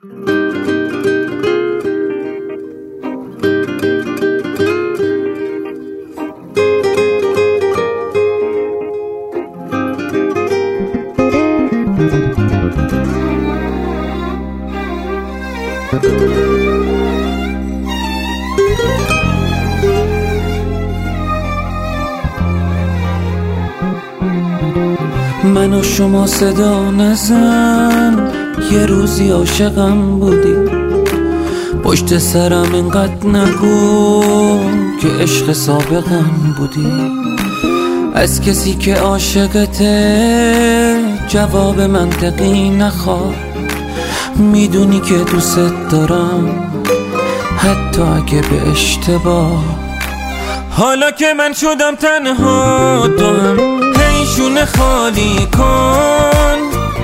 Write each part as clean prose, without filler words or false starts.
من و شما صدا نزن، یه روزی عاشقم بودی. پشت سرم اینقدر نگو که عشق سابقم بودی. از کسی که عاشقته جواب منطقی نخواه. میدونی که دوست دارم حتی اگه به اشتباه. حالا که من شدم تنها تو هم شونه خالی کن.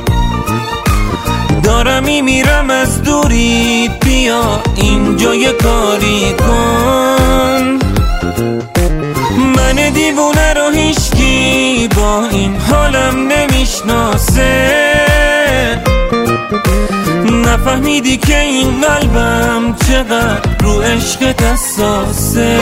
دارم میمیرم از دوریت، بیا اینجا یه کاری کن. من دیوونه رو هیچکی با این حالم نمیشناسه. نفهمیدی که این قلبم چقدر رو عشقت حساسه.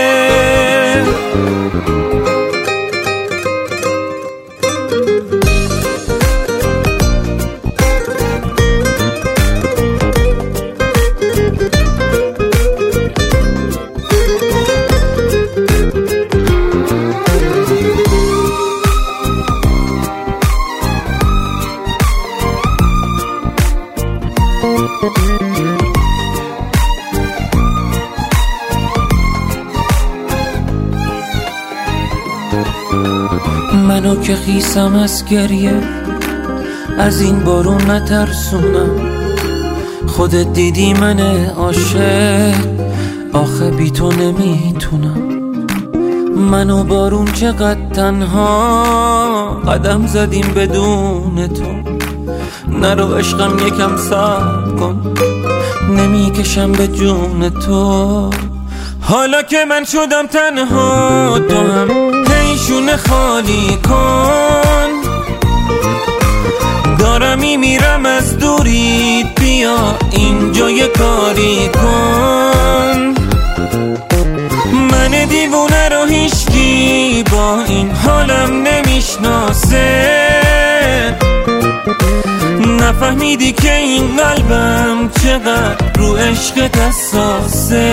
منو که خیسم از گریه، از این بارون نترسونم. خودت دیدی من عاشق، آخه بی تو نمیتونم. منو بارون چقدر تنها قدم زدیم بدون تو. نرو عشقم یکم صبر کن، نمیکشم به جون تو. حالا که من شدم تنها تو هم شونه خالی کن. دارم میمیرم از دوریت، بیا اینجا یه کاری کن. من دیوونه رو هیچکی با این حالم نمیشناسه. نفهمیدی که این قلبم چقدر رو عشقت حساسه.